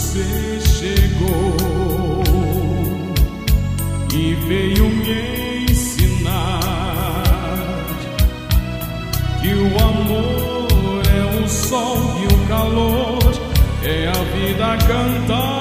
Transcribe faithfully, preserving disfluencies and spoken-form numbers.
você chegou e veio me ensinar que o amor é o sol e o calor, é a vida a cantar.